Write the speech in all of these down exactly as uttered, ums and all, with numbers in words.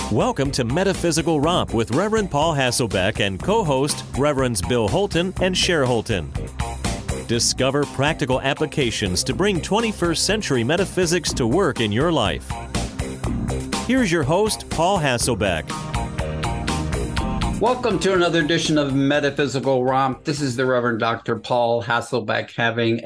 Welcome to Metaphysical Romp with Reverend Paul Hasselbeck and co-host Reverends Bill Holton and Cher Holton. Discover practical applications to bring twenty-first century metaphysics to work in your life. Here's your host, Paul Hasselbeck. Welcome to another edition of Metaphysical Romp. This is the Reverend Doctor Paul Hasselbeck having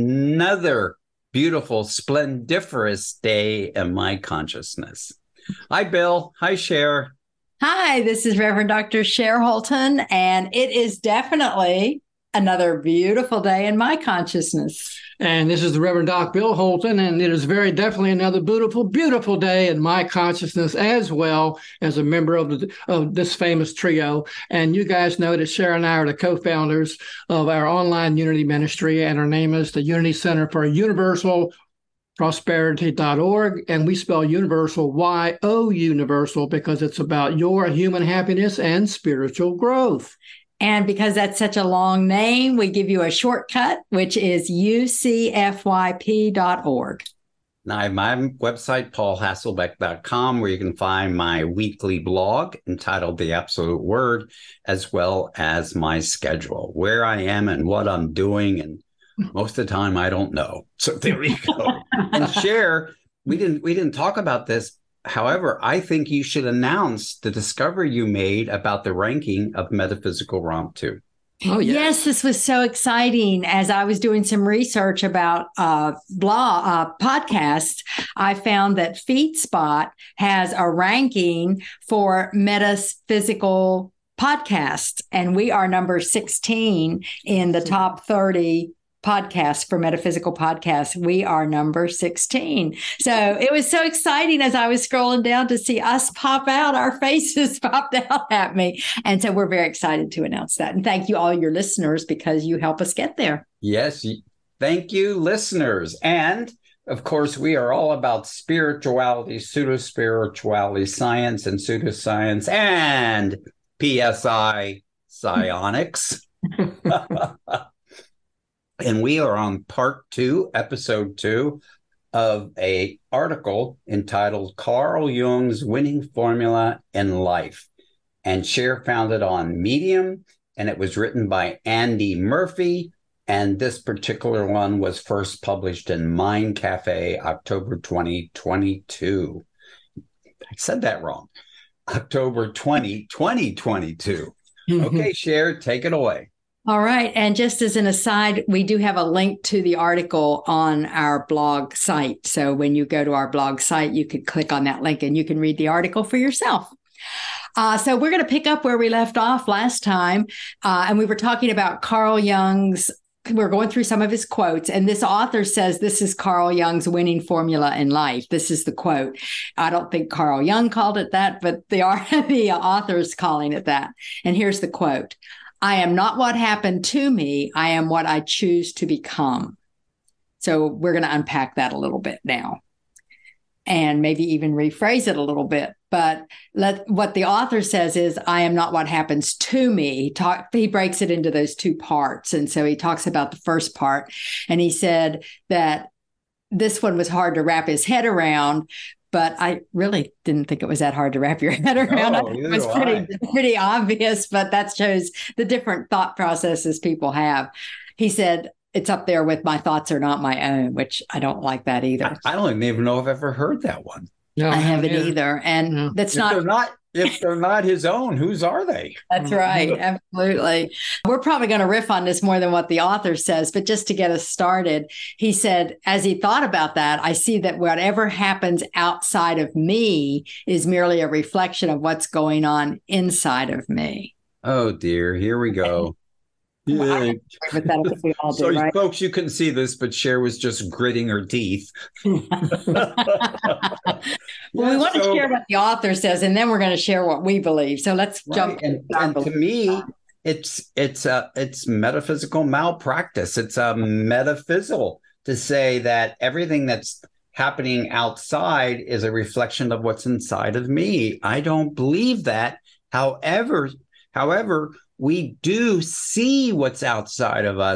another beautiful, splendiferous day in my consciousness. Hi, Bill. Hi, Cher. Hi, this is Reverend Doctor Cher Holton, and it is definitely another beautiful day in my consciousness. And this is the Reverend Doc Bill Holton, and it is very definitely another beautiful, beautiful day in my consciousness as well as a member of, the, of this famous trio. And you guys know that Cher and I are the co-founders of our online Unity ministry, and our name is the Unity Center for Universal prosperity dot org, and we spell universal Y O universal because it's about your human happiness and spiritual growth. And because that's such a long name, we give you a shortcut, which is U C F Y P dot org. Now, I have my website, paul hasselbeck dot com, where you can find my weekly blog entitled The Absolute Word, as well as my schedule, where I am and what I'm doing, and most of the time, I don't know. So there we go. And Cher, we didn't we didn't talk about this. However, I think you should announce the discovery you made about the ranking of Metaphysical Romp two. Oh, yeah. Yes, this was so exciting. As I was doing some research about uh, blog uh, podcasts, I found that FeedSpot has a ranking for metaphysical podcasts, and we are number sixteen in the top thirty podcast for metaphysical podcasts. We are number sixteen. So it was so exciting as I was scrolling down to see us pop out. Our faces popped out at me. And so we're very excited to announce that. And thank you all your listeners because you help us get there. Yes. Thank you, listeners. And of course, we are all about spirituality, pseudo-spirituality, science and pseudoscience, and P S I psionics. And we are on part two, episode two, of a article entitled Carl Jung's Winning Formula in Life. And Cher found it on Medium, and it was written by Andy Murphy. And this particular one was first published in Mind Cafe, October twenty twenty-two. I said that wrong. October twentieth, twenty twenty-two. Okay, Cher, take it away. All right. And just as an aside, we do have a link to the article on our blog site. So when you go to our blog site, you can click on that link and you can read the article for yourself. Uh, so we're going to pick up where we left off last time. Uh, and we were talking about Carl Jung's, we're going through some of his quotes. And this author says this is Carl Jung's winning formula in life. This is the quote. I don't think Carl Jung called it that, but the, the author is calling it that. And here's the quote. I am not what happened to me. I am what I choose to become. So we're going to unpack that a little bit now and maybe even rephrase it a little bit. But let, what the author says is, I am not what happens to me. He, talk, he breaks it into those two parts. And so he talks about the first part. And he said that this one was hard to wrap his head around. But I really didn't think it was that hard to wrap your head around. Oh, it was pretty, pretty obvious, but that shows the different thought processes people have. He said, it's up there with my thoughts are not my own, which I don't like that either. I, I don't even know if I've ever heard that one. No, I haven't either. either. And no. that's if not... They're not if they're not his own, whose are they? That's right. Absolutely. We're probably going to riff on this more than what the author says, but just to get us started, he said, as he thought about that, I see that whatever happens outside of me is merely a reflection of what's going on inside of me. Oh, dear. Here we go. Yeah. But that I think we all do, Sorry, right? Folks, you couldn't see this, but Cher was just gritting her teeth. Well, yeah, we want so, to share what the author says, and then we're going to share what we believe. So let's right, jump. And, and to me, it's it's a it's metaphysical malpractice. It's a metaphysical to say that everything that's happening outside is a reflection of what's inside of me. I don't believe that. However, however. We do see what's outside of us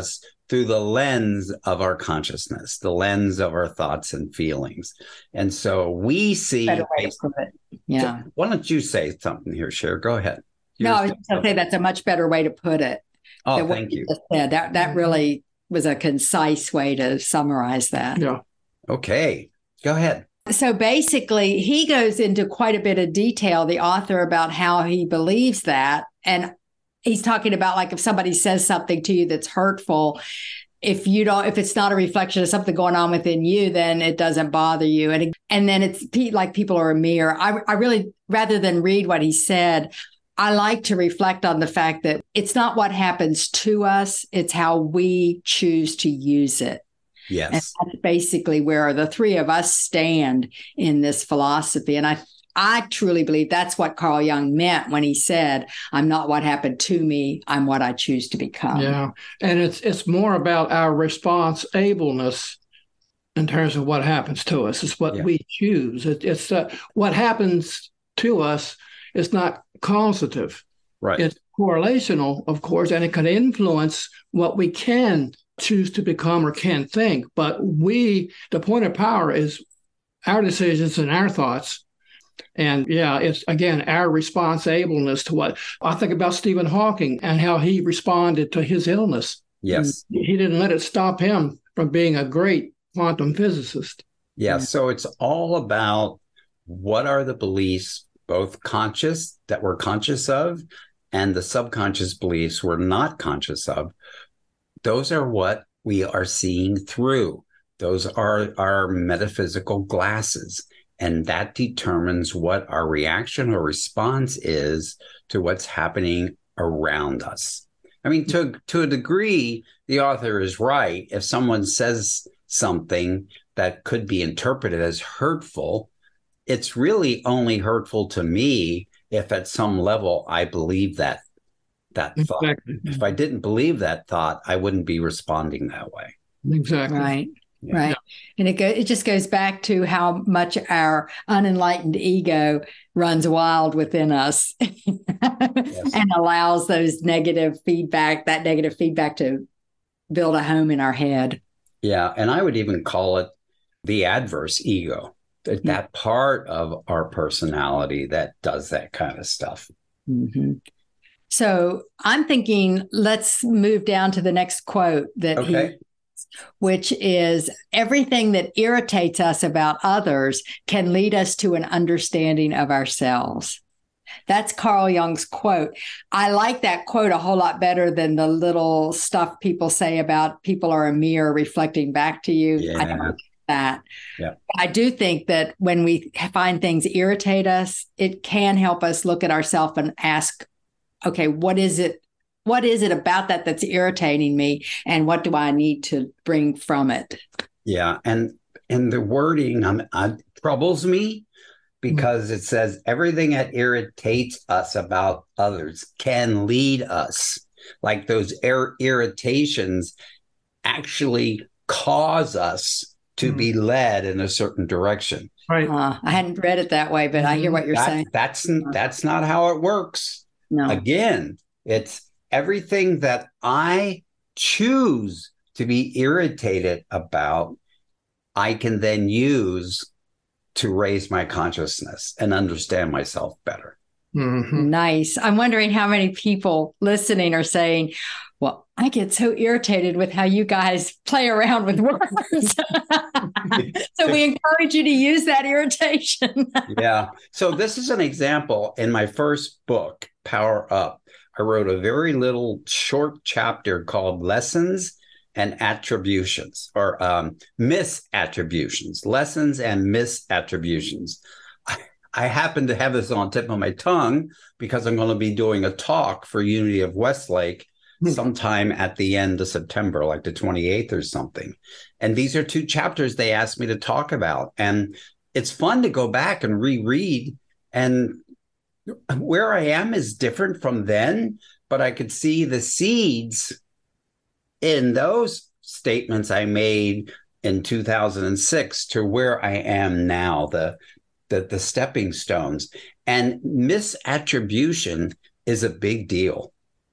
through the lens of our consciousness, the lens of our thoughts and feelings. And so we see. Better way to put it. Yeah. So why don't you say something here, Cher? Go ahead. No, I was just going to say that's a much better way to put it. Oh, thank you. Said. That that really was a concise way to summarize that. Yeah. Okay, go ahead. So basically, he goes into quite a bit of detail, the author, about how he believes that. And he's talking about, like, if somebody says something to you that's hurtful, if you don't, if it's not a reflection of something going on within you, then it doesn't bother you. And, and then it's like people are a mirror. I, I really, rather than read what he said, I like to reflect on the fact that it's not what happens to us, it's how we choose to use it. Yes. And that's basically where the three of us stand in this philosophy. And I I truly believe that's what Carl Jung meant when he said, I'm not what happened to me, I'm what I choose to become. Yeah. And it's it's more about our response ableness in terms of what happens to us. It's what yeah. we choose. It, it's uh, what happens to us is not causative. Right. It's correlational, of course, and it can influence what we can choose to become or can think. But we, the point of power is our decisions and our thoughts. And yeah, it's, again, our responsiveness to what I think about Stephen Hawking and how he responded to his illness. Yes. And he didn't let it stop him from being a great quantum physicist. Yeah. So it's all about what are the beliefs, both conscious that we're conscious of and the subconscious beliefs we're not conscious of. Those are what we are seeing through. Those are our metaphysical glasses. And that determines what our reaction or response is to what's happening around us. I mean, to, to a degree, the author is right. If someone says something that could be interpreted as hurtful, it's really only hurtful to me if at some level I believe that that thought. Exactly. If I didn't believe that thought, I wouldn't be responding that way. Exactly. Right. Yeah. Right. And it go, it just goes back to how much our unenlightened ego runs wild within us yes. and allows those negative feedback, that negative feedback to build a home in our head. Yeah. And I would even call it the adverse ego, that, yeah. that part of our personality that does that kind of stuff. Mm-hmm. So I'm thinking, let's move down to the next quote that okay. he, which is, everything that irritates us about others can lead us to an understanding of ourselves. That's Carl Jung's quote. I like that quote a whole lot better than the little stuff people say about people are a mirror reflecting back to you. Yeah. I don't like that. Yeah. I do think that when we find things irritate us, it can help us look at ourselves and ask, okay, what is it? What is it about that that's irritating me? And what do I need to bring from it? Yeah. And and the wording um, uh, troubles me because mm-hmm. it says everything that irritates us about others can lead us. Like those ir- irritations actually cause us to mm-hmm. be led in a certain direction. Right. Uh, I hadn't read it that way, but I hear what you're that, saying. That's, that's not how it works. No. Again, it's everything that I choose to be irritated about, I can then use to raise my consciousness and understand myself better. Mm-hmm. Nice. I'm wondering how many people listening are saying, well, I get so irritated with how you guys play around with words. So we encourage you to use that irritation. Yeah. So this is an example. In my first book, Power Up, I wrote a very little short chapter called Lessons and Attributions, or um, Misattributions, Lessons and Misattributions. I, I happen to have this on the tip of my tongue because I'm going to be doing a talk for Unity of Westlake sometime at the end of September, like the twenty-eighth or something. And these are two chapters they asked me to talk about. And it's fun to go back and reread. And where I am is different from then, but I could see the seeds in those statements I made in two thousand six to where I am now, the, the, the stepping stones. And misattribution is a big deal.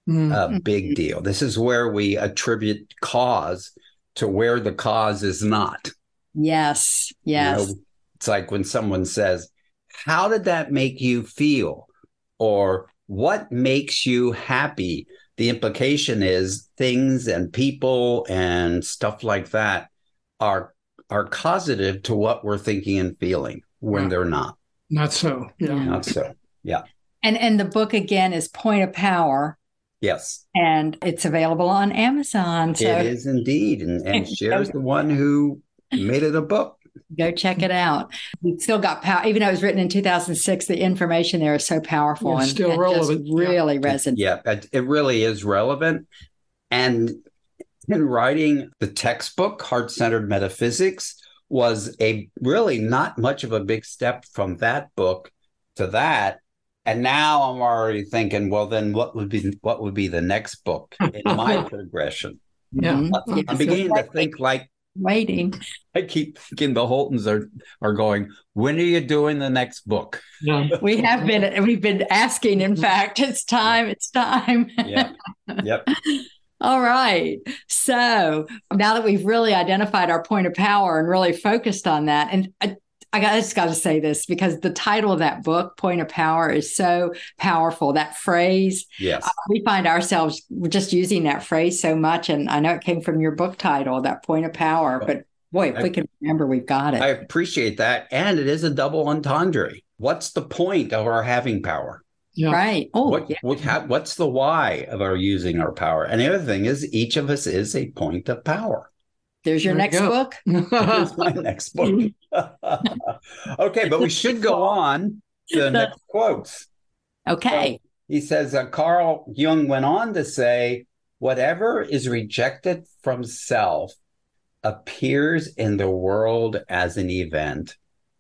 Mm. a big deal. This is where we attribute cause to where the cause is not. Yes, yes. You know, it's like when someone says, how did that make you feel? Or what makes you happy? The implication is things and people and stuff like that are are causative to what we're thinking and feeling when Wow. they're not. Not so. Yeah. Not so. Yeah. And and the book again is Point of Power, Yes, and it's available on Amazon. So it is indeed. And, and Cher's the one who made it a book. go check it out. It's still got power, even though it was written in two thousand six. The information there is so powerful It's and still and relevant. just really resonates. Yeah, it, it really is relevant. And in writing the textbook, Heart-Centered Metaphysics, was a really not much of a big step from that book to that. And now I'm already thinking, well, then what would be what would be the next book in my progression? Yeah. Mhm. I'm beginning to think like Waiting. I keep thinking the Holtons are are going, when are you doing the next book? Yeah. We have been, we've been asking, in fact, it's time, it's time. Yeah. Yep. All right. So now that we've really identified our point of power and really focused on that, and I, I just got to say this because the title of that book, Point of Power, is so powerful. That phrase, Yes. uh, we find ourselves just using that phrase so much. And I know it came from your book title, that point of power, but boy, if I- we can remember, we've got it. I appreciate that. And it is a double entendre. What's the point of our having power? Yeah. Right. Oh, What, yeah. what how, what's the why of our using our power? And the other thing is, each of us is a point of power. There's your There you next go. book. Here's my next book. Okay, but we should go on to the next quotes. Okay. He says, uh, Carl Jung went on to say, whatever is rejected from self appears in the world as an event.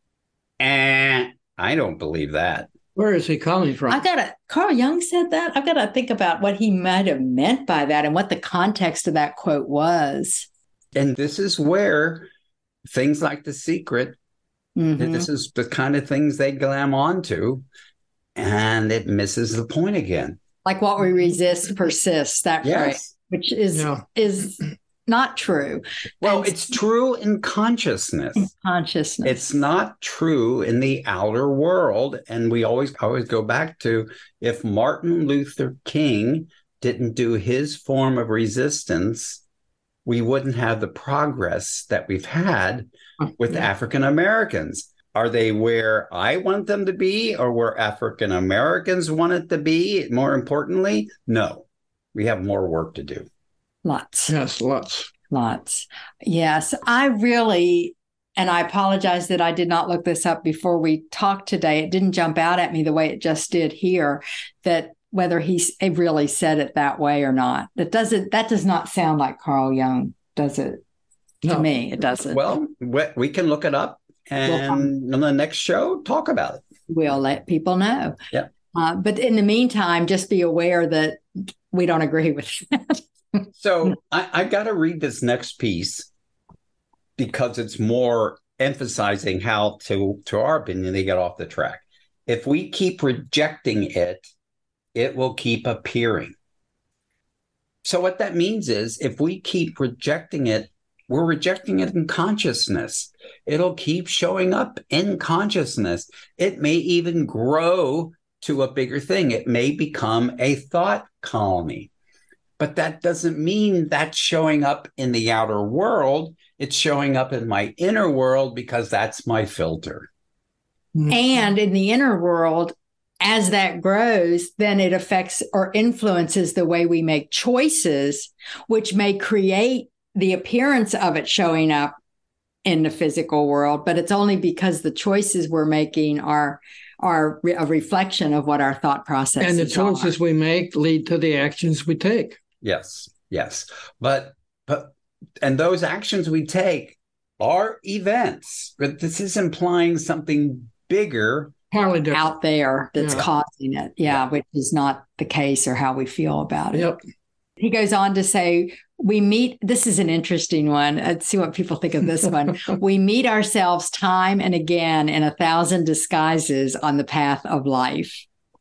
And I don't believe that. Where is he coming from? I gotta, Carl Jung said that. I've got to think about what he might have meant by that and what the context of that quote was. And this is where things like The Secret, Mhm. this is the kind of things they glam onto, and it misses the point again. Like what we resist persists, that phrase, Yes. which is Yeah. is not true. Well, And it's true in consciousness. in consciousness. It's not true in the outer world. And we always always go back to, if Martin Luther King didn't do his form of resistance, we wouldn't have the progress that we've had with Yeah. African Americans. Are they where I want them to be, or where African Americans want it to be? More importantly, no. We have more work to do. Lots. Yes, lots. Lots. Yes, I really, and I apologize that I did not look this up before we talked today. It didn't jump out at me the way it just did here, that whether he s- he really said it that way or not. That doesn't, that does not sound like Carl Jung, does it? To No. me, it doesn't. Well, we we can look it up and on the next show, talk about it. We'll let people know. Yeah. Uh, but in the meantime, just be aware that we don't agree with that. So I, I got to read this next piece because it's more emphasizing how, to, to our opinion, they get off the track. If we keep rejecting it, it will keep appearing. So what that means is, if we keep rejecting it, we're rejecting it in consciousness. It'll keep showing up in consciousness. It may even grow to a bigger thing. It may become a thought colony. But that doesn't mean that's showing up in the outer world. It's showing up in my inner world because that's my filter. And in the inner world, as that grows, then it affects or influences the way we make choices, which may create the appearance of it showing up in the physical world. But it's only because the choices we're making are are re- a reflection of what our thought process And the is. choices we make lead to the actions we take. Yes, yes. But, but, and those actions we take are events, but this is implying something bigger. Entirely different. out there that's Yeah. causing it. Yeah, which is not the case or how we feel about it. Yep. He goes on to say, we meet, this is an interesting one. Let's see what people think of this one. We meet ourselves time and again in a thousand disguises on the path of life.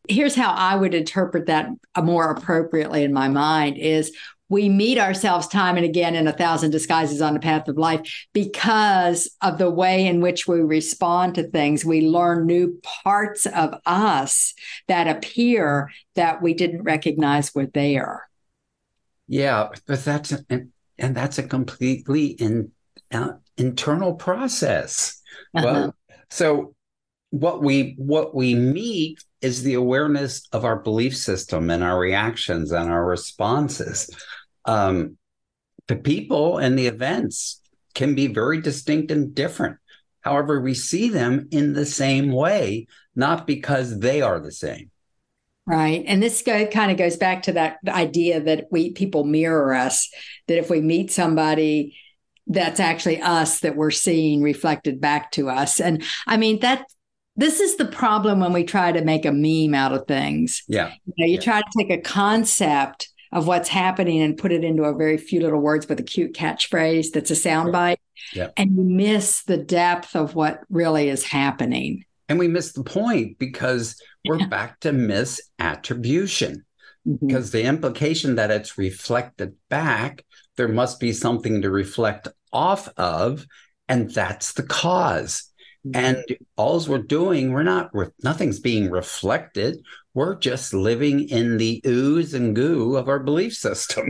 Here's how I would interpret that more appropriately in my mind is we meet ourselves time and again in a thousand disguises on the path of life because of the way in which we respond to things. We learn new parts of us that appear that we didn't recognize were there. Yeah, but that's and, and that's a completely in, uh, internal process. Uh-huh. Well, so what we what we meet is the awareness of our belief system and our reactions and our responses. Um, the people and the events can be very distinct and different. However, we see them in the same way, not because they are the same. Right. And this go, kind of goes back to that idea that we people mirror us, that if we meet somebody, that's actually us that we're seeing reflected back to us. And I mean, that this is the problem when we try to make a meme out of things. Yeah. You know, you yeah. try to take a concept of what's happening and put it into a very few little words with a cute catchphrase that's a soundbite. Yeah. And you miss the depth of what really is happening. And we miss the point because we're yeah. back to misattribution. Mm-hmm. Because the implication that it's reflected back, there must be something to reflect off of, and that's the cause. Mm-hmm. And all we're doing, we're not, nothing's being reflected. We're just living in the ooze and goo of our belief system.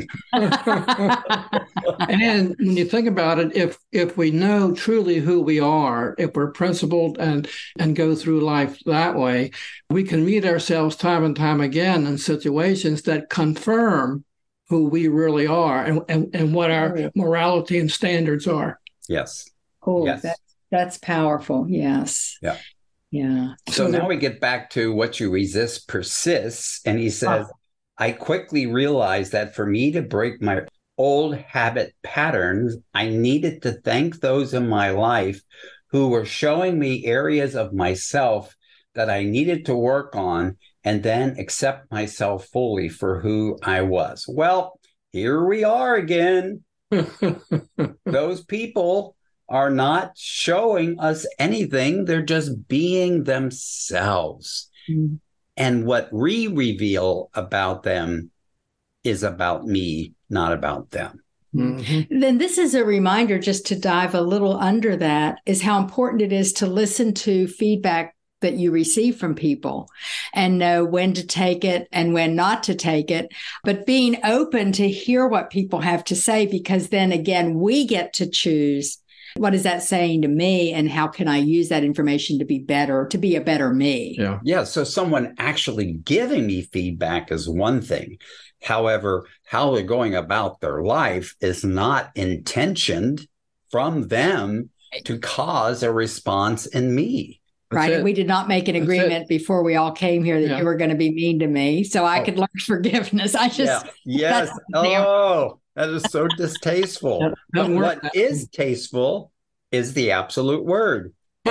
And when you think about it, if if we know truly who we are, if we're principled and and go through life that way, we can meet ourselves time and time again in situations that confirm who we really are and, and, and what our morality and standards are. Yes. Oh, yes. That, that's powerful. Yes. Yeah. Yeah. So, so now we get back to what you resist persists. And he says, oh. I quickly realized that for me to break my old habit patterns, I needed to thank those in my life who were showing me areas of myself that I needed to work on and then accept myself fully for who I was. Well, here we are again. Those people are not showing us anything. They're just being themselves. Mm-hmm. And what we reveal about them is about me, not about them. Mm-hmm. Then this is a reminder, just to dive a little under that, is how important it is to listen to feedback that you receive from people and know when to take it and when not to take it, but being open to hear what people have to say, because then again, we get to choose what is that saying to me and how can I use that information to be better, to be a better me? Yeah. Yeah. So someone actually giving me feedback is one thing. However, how they're going about their life is not intentioned from them to cause a response in me. Right. And we did not make an agreement before we all came here that yeah. you were going to be mean to me. So I oh. could learn forgiveness. I just. Yeah. Yes. Oh, that is so distasteful. But what is tasteful is the absolute word.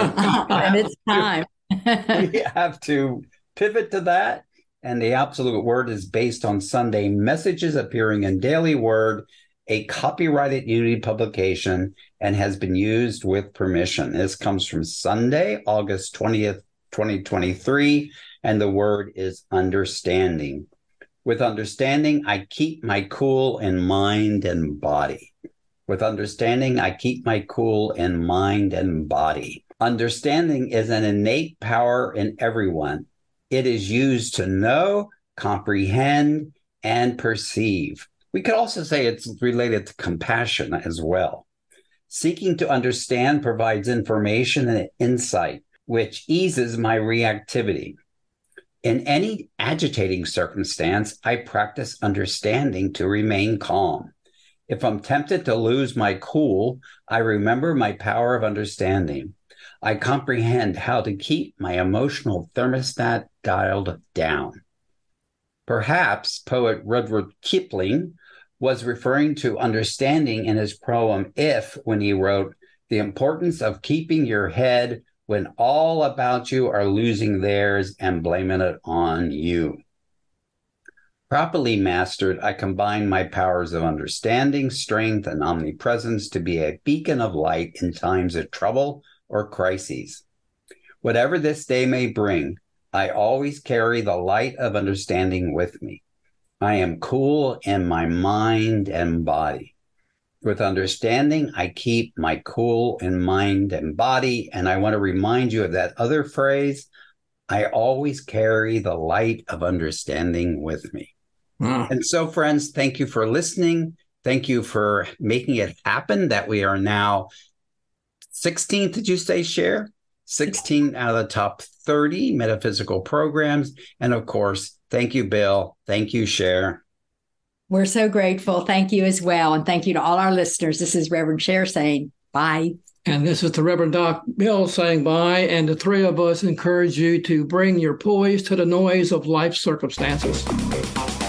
And it's time. We have to pivot to that. And the absolute word is based on Sunday messages appearing in Daily Word, a copyrighted Unity publication, and has been used with permission. This comes from Sunday, August twentieth, twenty twenty-three, and the word is understanding. With understanding, I keep my cool in mind and body. With understanding, I keep my cool in mind and body. Understanding is an innate power in everyone. It is used to know, comprehend, and perceive. We could also say it's related to compassion as well. Seeking to understand provides information and insight, which eases my reactivity. In any agitating circumstance, I practice understanding to remain calm. If I'm tempted to lose my cool, I remember my power of understanding. I comprehend how to keep my emotional thermostat dialed down. Perhaps poet Rudyard Kipling was referring to understanding in his poem If, when he wrote, "The importance of keeping your head when all about you are losing theirs and blaming it on you." Properly mastered, I combine my powers of understanding, strength, and omnipresence to be a beacon of light in times of trouble or crises. Whatever this day may bring, I always carry the light of understanding with me. I am cool in my mind and body. With understanding, I keep my cool in mind and body. And I want to remind you of that other phrase, I always carry the light of understanding with me. Wow. And so, friends, thank you for listening. Thank you for making it happen that we are now sixteenth, did you say, Cher? sixteen out of the top thirty metaphysical programs. And of course, thank you, Bill. Thank you, Cher. We're so grateful. Thank you as well. And thank you to all our listeners. This is Reverend Cher saying bye. And this is the Reverend Doc Bill saying bye. And the three of us encourage you to bring your poise to the noise of life circumstances.